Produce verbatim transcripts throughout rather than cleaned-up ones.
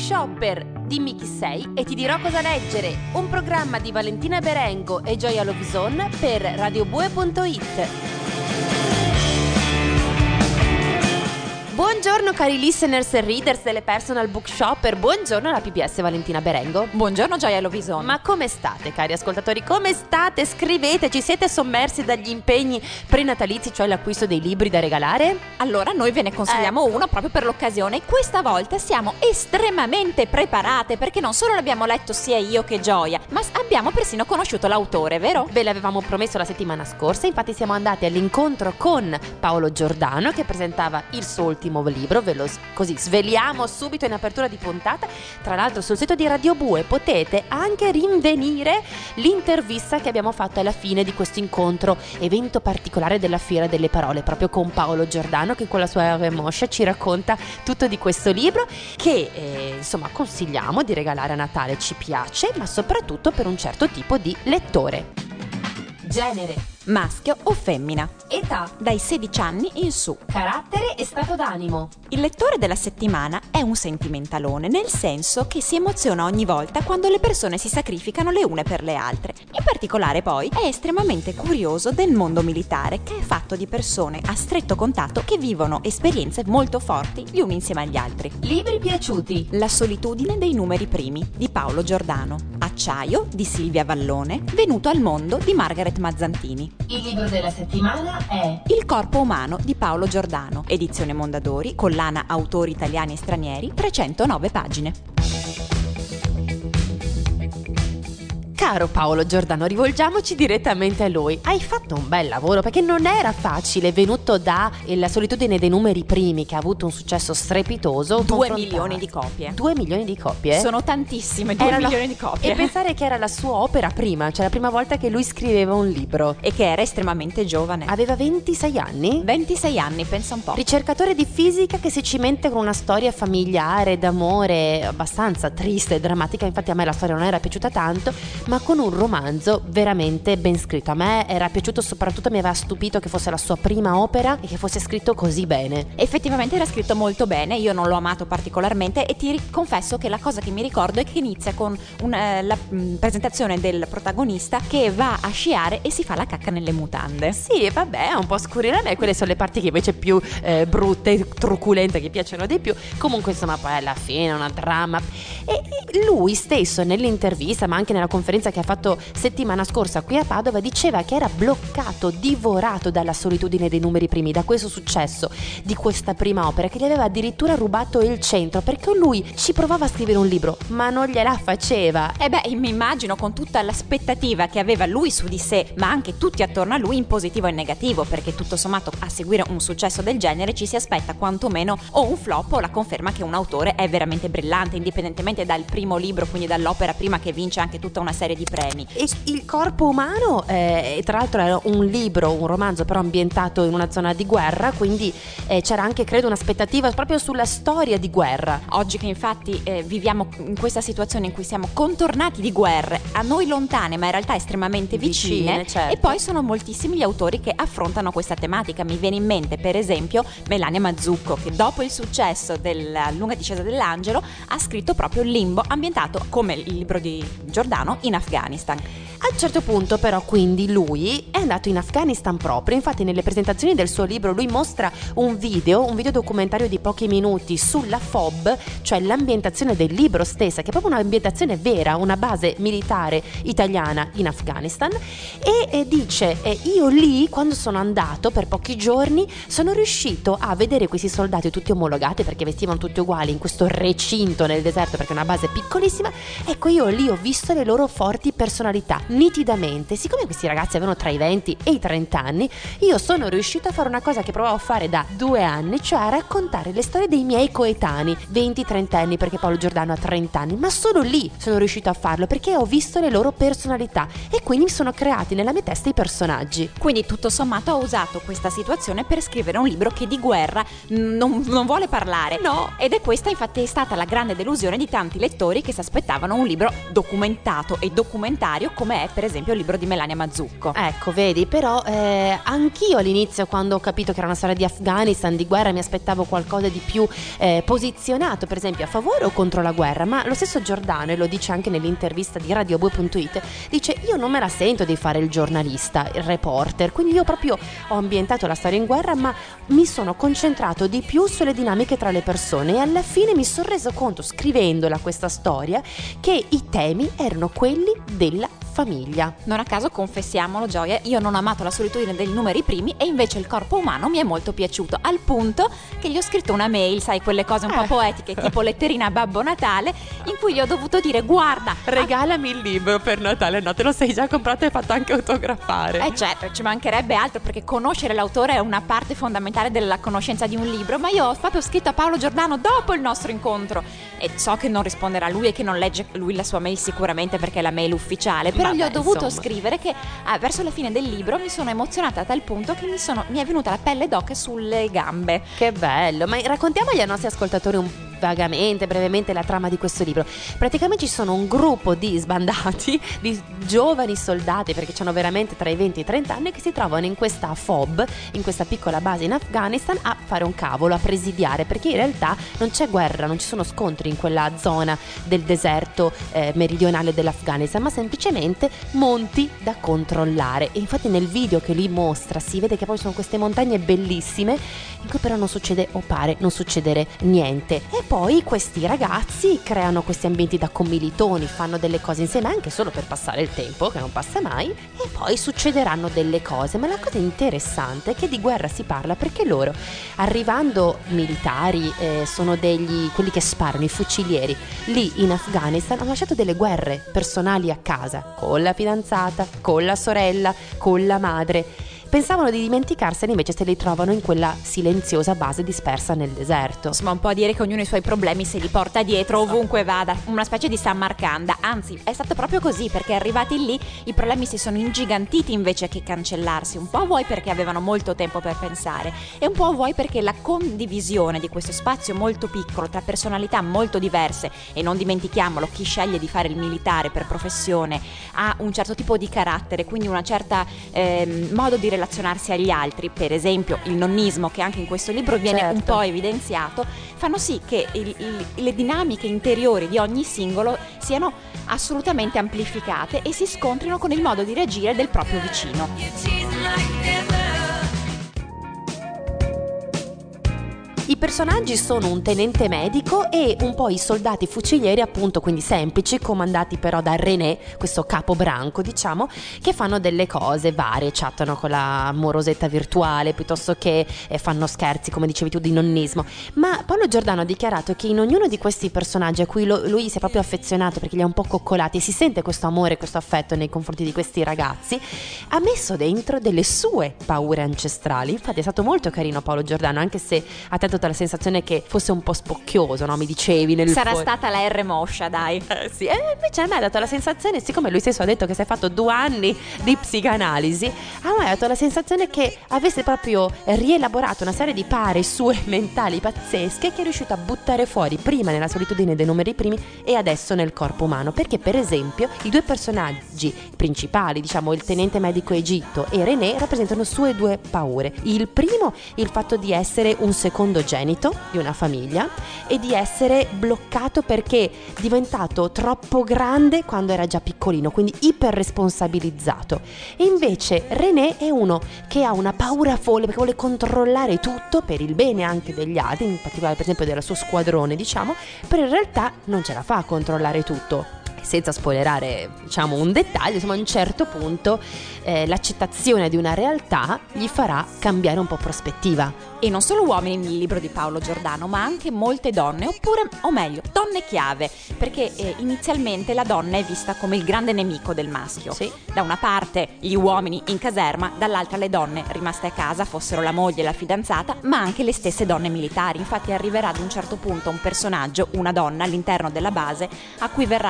Bookshopper. Dimmi chi sei e ti dirò cosa leggere. Un programma di Valentina Berengo e Gioia Lovison per radiobue punto it. Buongiorno cari listeners e readers delle Personal Bookshopper, buongiorno alla P B S Valentina Berengo. Buongiorno Gioia Lovison. Ma come state cari ascoltatori? Come state? Scriveteci, siete sommersi dagli impegni prenatalizi, cioè l'acquisto dei libri da regalare? Allora noi ve ne consigliamo Eh. uno proprio per l'occasione. Questa volta siamo estremamente preparate perché non solo l'abbiamo letto sia io che Gioia, ma abbiamo persino conosciuto l'autore, vero? Ve l'avevamo promesso la settimana scorsa, infatti siamo andati all'incontro con Paolo Giordano che presentava il suo ultimo libro, ve lo s- così sveliamo subito in apertura di puntata. Tra l'altro sul sito di Radio Bue potete anche rinvenire l'intervista che abbiamo fatto alla fine di questo incontro, evento particolare della Fiera delle Parole, proprio con Paolo Giordano che con la sua R. Moscia ci racconta tutto di questo libro che eh, insomma consigliamo di regalare a Natale, ci piace, ma soprattutto per un certo tipo di lettore. Genere, Maschio o femmina? età, Dai sedici anni in su. carattere e stato d'animo. Il lettore della settimana è un sentimentalone, nel senso che si emoziona ogni volta quando le persone si sacrificano le une per le altre. In particolare poi è estremamente curioso del mondo militare, che è fatto di persone a stretto contatto che vivono esperienze molto forti gli uni insieme agli altri. Libri piaciuti. La solitudine dei numeri primi di Paolo Giordano. Acciaio di Silvia Vallone. Venuto al mondo di Margaret Mazzantini. Il libro della settimana è Il corpo umano di Paolo Giordano, edizione Mondadori, collana autori italiani e stranieri, trecentonove pagine. Caro Paolo Giordano, rivolgiamoci direttamente a lui. Hai fatto un bel lavoro perché non era facile, venuto da La solitudine dei numeri primi che ha avuto un successo strepitoso. Due confrontarsi- milioni di copie. Due milioni di copie? Sono tantissime, due Era la- milioni di copie. E pensare che era la sua opera prima, cioè la prima volta che lui scriveva un libro. E che era estremamente giovane. Aveva ventisei anni? ventisei anni, pensa un po'. Ricercatore di fisica che si cimenta con una storia familiare, d'amore, abbastanza triste e drammatica. Infatti a me la storia non era piaciuta tanto, ma con un romanzo veramente ben scritto. A me era piaciuto, soprattutto mi aveva stupito che fosse la sua prima opera e che fosse scritto così bene. Effettivamente era scritto molto bene, io non l'ho amato particolarmente e ti ri- confesso che la cosa che mi ricordo è che inizia con un, eh, la mh, presentazione del protagonista che va a sciare e si fa la cacca nelle mutande. Sì, vabbè, è un po' scurrile a me, quelle sono le parti che invece più eh, brutte, truculente, che piacciono di più. Comunque insomma poi alla fine è una trama. E e lui stesso nell'intervista, ma anche nella conferenza che ha fatto settimana scorsa qui a Padova, diceva che era bloccato, divorato dalla solitudine dei numeri primi, da questo successo di questa prima opera, che gli aveva addirittura rubato il centro, perché lui ci provava a scrivere un libro ma non gliela faceva. E beh, mi immagino con tutta l'aspettativa che aveva lui su di sé, ma anche tutti attorno a lui in positivo e in negativo, perché tutto sommato a seguire un successo del genere ci si aspetta quantomeno o un flop o la conferma che un autore è veramente brillante, indipendentemente dal primo libro, quindi dall'opera prima che vince anche tutta una serie di premi. E il corpo umano, eh, tra l'altro era un libro, un romanzo però ambientato in una zona di guerra, quindi eh, c'era anche credo un'aspettativa proprio sulla storia di guerra. Oggi che infatti eh, viviamo in questa situazione in cui siamo contornati di guerre, a noi lontane ma in realtà estremamente vicine, Vicine, certo. E poi sono moltissimi gli autori che affrontano questa tematica. Mi viene in mente per esempio Melania Mazzucco, che dopo il successo della lunga discesa dell'angelo ha scritto proprio Limbo, ambientato come il libro di Giordano in Afghanistan. A un certo punto però quindi lui è andato in Afghanistan proprio, infatti nelle presentazioni del suo libro lui mostra un video, un video documentario di pochi minuti sulla F O B, cioè l'ambientazione del libro stessa, che è proprio un'ambientazione vera, una base militare italiana in Afghanistan, e, e dice eh, io lì quando sono andato per pochi giorni sono riuscito a vedere questi soldati tutti omologati perché vestivano tutti uguali in questo recinto nel deserto perché è una base piccolissima, ecco io lì ho visto le loro forti personalità nitidamente. Siccome questi ragazzi avevano tra i venti e i trenta anni, io sono riuscito a fare una cosa che provavo a fare da due anni, cioè a raccontare le storie dei miei coetanei, venti trenta anni, perché Paolo Giordano ha trenta anni, ma solo lì sono riuscito a farlo perché ho visto le loro personalità e quindi mi sono creati nella mia testa i personaggi. Quindi tutto sommato ha usato questa situazione per scrivere un libro che di guerra non, non vuole parlare. No. Ed è questa infatti è stata la grande delusione di tanti lettori che si aspettavano un libro documentato e documentario come come è per esempio il libro di Melania Mazzucco. Ecco, vedi, però eh, anch'io all'inizio, quando ho capito che era una storia di Afghanistan, di guerra, mi aspettavo qualcosa di più eh, posizionato, per esempio a favore o contro la guerra, ma lo stesso Giordano, e lo dice anche nell'intervista di radio due punto it, dice: io non me la sento di fare il giornalista, il reporter, quindi io proprio ho ambientato la storia in guerra, ma mi sono concentrato di più sulle dinamiche tra le persone, e alla fine mi sono reso conto, scrivendola questa storia, che i temi erano quelli della famiglia. Non a caso, confessiamolo Gioia, io non ho amato la solitudine dei numeri primi e invece il corpo umano mi è molto piaciuto, al punto che gli ho scritto una mail, sai, quelle cose un po' Eh. poetiche tipo letterina a Babbo Natale, in cui gli ho dovuto dire: guarda, Regalami il libro per Natale. No, te lo sei già comprato e fatto anche autografare. Eh certo, ci mancherebbe altro, perché conoscere l'autore è una parte fondamentale della conoscenza di un libro, ma io ho proprio scritto a Paolo Giordano dopo il nostro incontro, e so che non risponderà lui e che non legge lui la sua mail sicuramente perché è la mail ufficiale, però Vabbè, gli ho dovuto insomma. scrivere che ah, verso la fine del libro mi sono emozionata a tal punto che mi, sono, mi è venuta la pelle d'oca sulle gambe. Che bello, ma raccontiamogli ai nostri ascoltatori un vagamente, brevemente la trama di questo libro. Praticamente ci sono un gruppo di sbandati, di giovani soldati, perché hanno veramente tra i venti e i trenta anni, che si trovano in questa F O B, in questa piccola base in Afghanistan, a fare un cavolo, a presidiare, perché in realtà non c'è guerra, non ci sono scontri in quella zona del deserto eh, meridionale dell'Afghanistan, ma semplicemente monti da controllare. E infatti nel video che lui mostra si vede che poi sono queste montagne bellissime in cui però non succede, o pare non succedere, niente. E poi questi ragazzi creano questi ambienti da commilitoni, fanno delle cose insieme anche solo per passare il tempo, che non passa mai, e poi succederanno delle cose. Ma la cosa interessante è che di guerra si parla perché loro, arrivando militari, eh, sono degli quelli che sparano, i fucilieri, lì in Afghanistan hanno lasciato delle guerre personali a casa, con la fidanzata, con la sorella, con la madre. Pensavano di dimenticarsene, invece se li trovano in quella silenziosa base dispersa nel deserto. Insomma, un po' a dire che ognuno i suoi problemi se li porta dietro ovunque vada, una specie di San Marcanda. Anzi, è stato proprio così, perché arrivati lì i problemi si sono ingigantiti invece che cancellarsi. Un po' vuoi perché avevano molto tempo per pensare, e un po' vuoi perché la condivisione di questo spazio molto piccolo tra personalità molto diverse, e non dimentichiamolo, chi sceglie di fare il militare per professione ha un certo tipo di carattere, quindi una certa eh, modo di relazionarsi agli altri, per esempio il nonnismo, che anche in questo libro viene Certo. un po' evidenziato, fanno sì che il, il, le dinamiche interiori di ogni singolo siano assolutamente amplificate e si scontrino con il modo di reagire del proprio vicino. I personaggi sono un tenente medico e un po' i soldati fucilieri, appunto, quindi semplici, comandati però da René, questo capo branco, diciamo, che fanno delle cose varie, chattano con la morosetta virtuale, piuttosto che eh, fanno scherzi, come dicevi tu, di nonnismo. Ma Paolo Giordano ha dichiarato che in ognuno di questi personaggi, a cui lo, lui si è proprio affezionato perché li ha un po' coccolati e si sente questo amore, questo affetto nei confronti di questi ragazzi, ha messo dentro delle sue paure ancestrali. Infatti è stato molto carino Paolo Giordano, anche se ha tentato la sensazione che fosse un po' spocchioso, no? Mi dicevi nel Sarà fuori. stata la R moscia, dai. Eh, sì, e invece a me ha dato la sensazione, siccome lui stesso ha detto che si è fatto due anni di psicanalisi, a me ha dato la sensazione che avesse proprio rielaborato una serie di pare sue mentali pazzesche, che è riuscito a buttare fuori prima nella solitudine dei numeri primi e adesso nel corpo umano. Perché per esempio i due personaggi principali, diciamo il tenente medico Egitto e René, rappresentano sue due paure. Il primo, il fatto di essere un secondogenito di una famiglia e di essere bloccato perché diventato troppo grande quando era già piccolino, quindi iperresponsabilizzato. E invece René è uno che ha una paura folle perché vuole controllare tutto per il bene anche degli altri, in particolare per esempio del suo squadrone, diciamo, però in realtà non ce la fa a controllare tutto. Senza spoilerare, diciamo, un dettaglio, insomma, a un certo punto eh, l'accettazione di una realtà gli farà cambiare un po' prospettiva. E non solo uomini nel libro di Paolo Giordano, ma anche molte donne, oppure, o meglio, donne chiave, perché eh, inizialmente la donna è vista come il grande nemico del maschio. Sì. Da una parte gli uomini in caserma, dall'altra le donne rimaste a casa, fossero la moglie e la fidanzata, ma anche le stesse donne militari. Infatti arriverà ad un certo punto un personaggio, una donna all'interno della base, a cui verrà attribuito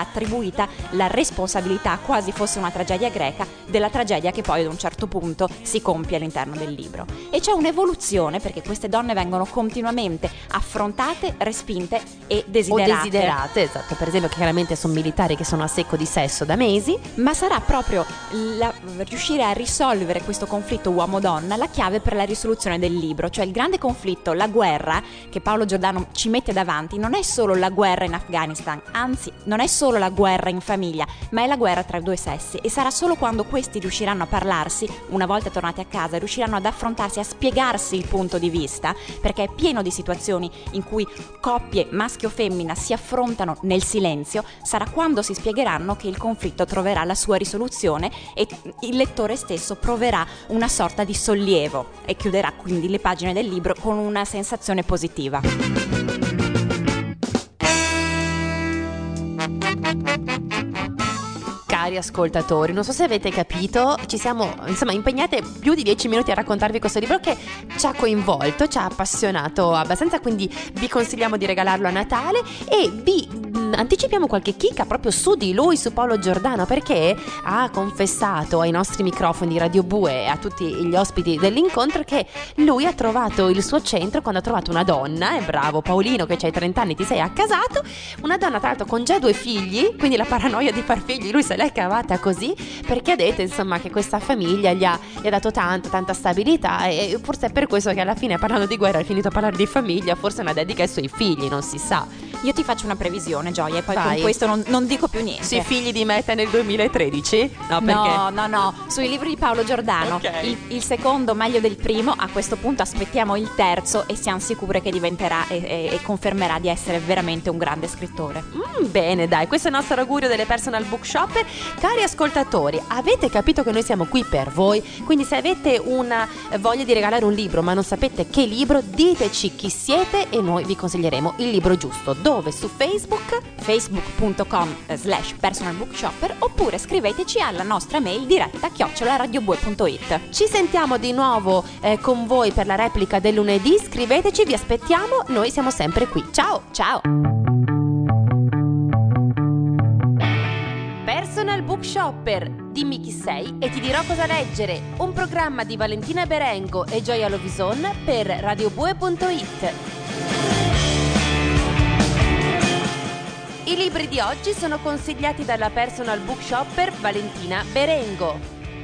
vita la responsabilità, quasi fosse una tragedia greca, della tragedia che poi ad un certo punto si compie all'interno del libro. E c'è un'evoluzione, perché queste donne vengono continuamente affrontate, respinte e desiderate. O desiderate, esatto, per esempio che chiaramente sono militari che sono a secco di sesso da mesi. Ma sarà proprio la, riuscire a risolvere questo conflitto uomo-donna la chiave per la risoluzione del libro, cioè il grande conflitto, la guerra che Paolo Giordano ci mette davanti non è solo la guerra in Afghanistan, anzi non è solo la guerra in famiglia, ma è la guerra tra i due sessi, e sarà solo quando questi riusciranno a parlarsi, una volta tornati a casa, riusciranno ad affrontarsi, a spiegarsi il punto di vista, perché è pieno di situazioni in cui coppie maschio o femmina si affrontano nel silenzio, sarà quando si spiegheranno che il conflitto troverà la sua risoluzione e il lettore stesso proverà una sorta di sollievo e chiuderà quindi le pagine del libro con una sensazione positiva. Cari ascoltatori, non so se avete capito, ci siamo insomma impegnate più di dieci minuti a raccontarvi questo libro che ci ha coinvolto, ci ha appassionato abbastanza, quindi vi consigliamo di regalarlo a Natale e vi mh, anticipiamo qualche chicca proprio su di lui, su Paolo Giordano, perché ha confessato ai nostri microfoni di Radio Bue e a tutti gli ospiti dell'incontro che lui ha trovato il suo centro quando ha trovato una donna, e bravo Paolino che c'hai trenta anni, ti sei accasato, una donna tra l'altro con già due figli, quindi la paranoia di far figli lui se l'è cavata così, perché ha detto insomma che questa famiglia gli ha, gli ha dato tanto, tanta stabilità, e forse è per questo che alla fine, parlando di guerra, ha finito a parlare di famiglia, forse una dedica ai suoi figli, non si sa. Io ti faccio una previsione, Gioia, e poi Vai. con questo non, non dico più niente. Sui figli di Meta nel duemilatredici? No, perché? No, no, no, sui libri di Paolo Giordano. Okay. Il, il secondo meglio del primo, a questo punto aspettiamo il terzo e siamo sicure che diventerà e, e, e confermerà di essere veramente un grande scrittore. Mm, bene, dai, questo è il nostro augurio delle Personal Book Shopper. Cari ascoltatori, avete capito che noi siamo qui per voi, quindi se avete una voglia di regalare un libro ma non sapete che libro, diteci chi siete e noi vi consiglieremo il libro giusto. Dove? Su Facebook, facebook punto com slash personal book shopper, oppure scriveteci alla nostra mail diretta chiocciola radiobue punto it. ci sentiamo di nuovo eh, con voi per la replica del lunedì, scriveteci, vi aspettiamo, noi siamo sempre qui. Ciao! Ciao! Personal Book Shopper, dimmi chi sei e ti dirò cosa leggere, un programma di Valentina Berengo e Gioia Lovison per radiobue punto it. I libri di oggi sono consigliati dalla Personal Book Shopper Valentina Berengo.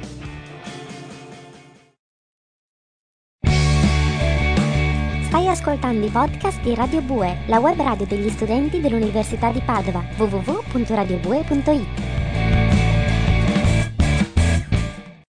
Stai ascoltando i podcast di Radio Bue, la web radio degli studenti dell'Università di Padova, w w w punto radiobue punto it.